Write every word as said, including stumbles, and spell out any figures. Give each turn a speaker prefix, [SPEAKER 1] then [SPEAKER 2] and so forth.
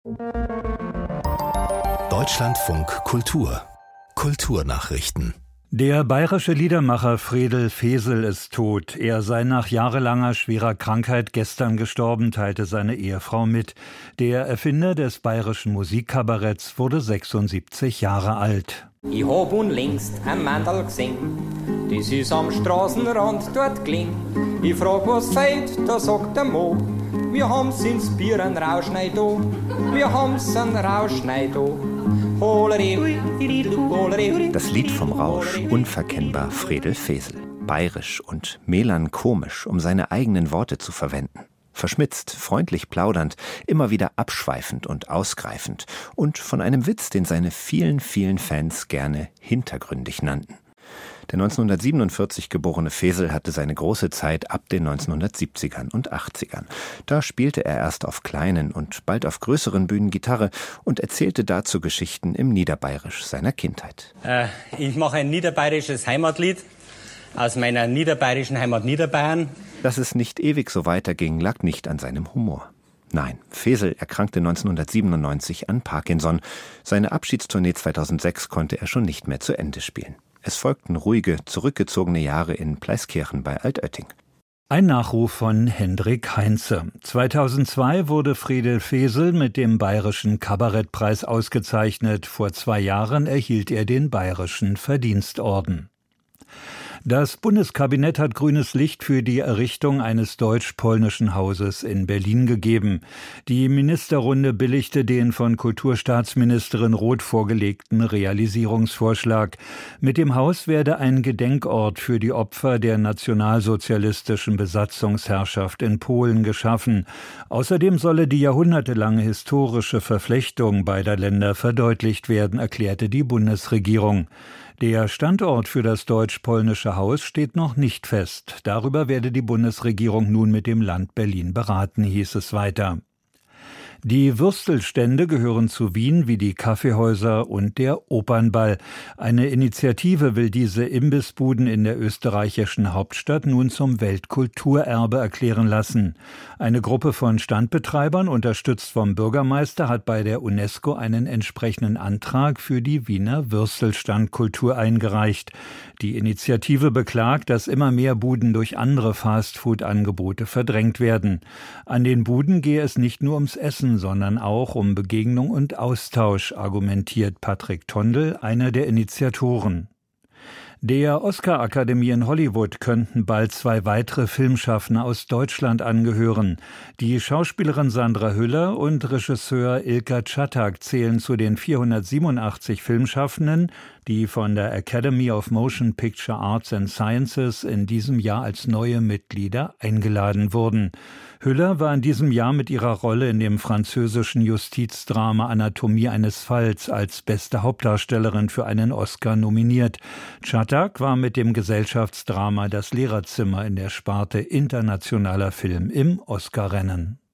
[SPEAKER 1] Deutschlandfunk Kultur Kulturnachrichten.
[SPEAKER 2] Der bayerische Liedermacher Fredel Fesel ist tot. Er sei nach jahrelanger schwerer Krankheit gestern gestorben, teilte seine Ehefrau mit. Der Erfinder des bayerischen Musikkabaretts wurde sechsundsiebzig Jahre alt.
[SPEAKER 3] Ich hab unlängst ein Mandal gesehen, das ist am Straßenrand dort gelegen. Ich frag, was fehlt, da sagt der Mo, wir haben's ins Bier ein Rauschnei da, wir haben's ein Rauschnei da.
[SPEAKER 4] Das Lied vom Rausch, unverkennbar Fredel Fesel. Bayerisch und melanchomisch, um seine eigenen Worte zu verwenden. Verschmitzt, freundlich plaudernd, immer wieder abschweifend und ausgreifend. Und von einem Witz, den seine vielen, vielen Fans gerne hintergründig nannten. Der neunzehnhundertsiebenundvierzig geborene Fesel hatte seine große Zeit ab den neunzehnhundertsiebzigern und achtzigern. Da spielte er erst auf kleinen und bald auf größeren Bühnen Gitarre und erzählte dazu Geschichten im Niederbayerisch seiner Kindheit.
[SPEAKER 5] Äh, ich mache ein niederbayerisches Heimatlied aus meiner niederbayerischen Heimat Niederbayern.
[SPEAKER 4] Dass es nicht ewig so weiterging, lag nicht an seinem Humor. Nein, Fesel erkrankte neunzehnhundertsiebenundneunzig an Parkinson. Seine Abschiedstournee zweitausendsechs konnte er schon nicht mehr zu Ende spielen. Es folgten ruhige, zurückgezogene Jahre in Pleiskirchen bei Altötting.
[SPEAKER 2] Ein Nachruf von Hendrik Heinze. zweitausendzwei wurde Fredel Fesel mit dem Bayerischen Kabarettpreis ausgezeichnet. Vor zwei Jahren erhielt er den Bayerischen Verdienstorden. Das Bundeskabinett hat grünes Licht für die Errichtung eines deutsch-polnischen Hauses in Berlin gegeben. Die Ministerrunde billigte den von Kulturstaatsministerin Roth vorgelegten Realisierungsvorschlag. Mit dem Haus werde ein Gedenkort für die Opfer der nationalsozialistischen Besatzungsherrschaft in Polen geschaffen. Außerdem solle die jahrhundertelange historische Verflechtung beider Länder verdeutlicht werden, erklärte die Bundesregierung. Der Standort für das deutsch-polnische Haus steht noch nicht fest. Darüber werde die Bundesregierung nun mit dem Land Berlin beraten, hieß es weiter. Die Würstelstände gehören zu Wien wie die Kaffeehäuser und der Opernball. Eine Initiative will diese Imbissbuden in der österreichischen Hauptstadt nun zum Weltkulturerbe erklären lassen. Eine Gruppe von Standbetreibern, unterstützt vom Bürgermeister, hat bei der UNESCO einen entsprechenden Antrag für die Wiener Würstelstandkultur eingereicht. Die Initiative beklagt, dass immer mehr Buden durch andere Fastfood-Angebote verdrängt werden. An den Buden gehe es nicht nur ums Essen, sondern auch um Begegnung und Austausch, argumentiert Patrick Tondel, einer der Initiatoren. Der Oscar-Akademie in Hollywood könnten bald zwei weitere Filmschaffende aus Deutschland angehören. Die Schauspielerin Sandra Hüller und Regisseur Ilka Czatak zählen zu den vierhundertsiebenundachtzig Filmschaffenden, die von der Academy of Motion Picture Arts and Sciences in diesem Jahr als neue Mitglieder eingeladen wurden. Hüller war in diesem Jahr mit ihrer Rolle in dem französischen Justizdrama Anatomie eines Falls als beste Hauptdarstellerin für einen Oscar nominiert. Czatak war mit dem Gesellschaftsdrama Das Lehrerzimmer in der Sparte internationaler Film im Oscarrennen.